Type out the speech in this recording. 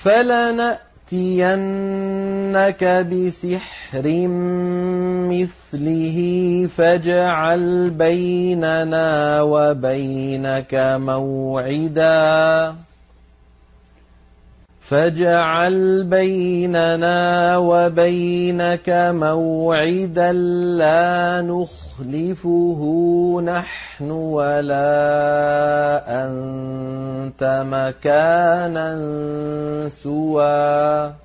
فَلَنَأْتِيَنَّكَ بِسِحْرٍ مِّثْلِهِ فَاجْعَلْ بَيْنَنَا وَبَيْنَكَ مَوْعِدًا لَّا نُخْلِفُهُ نَحْنُ وَلَا أَنتَ مَكَانًا سُوًى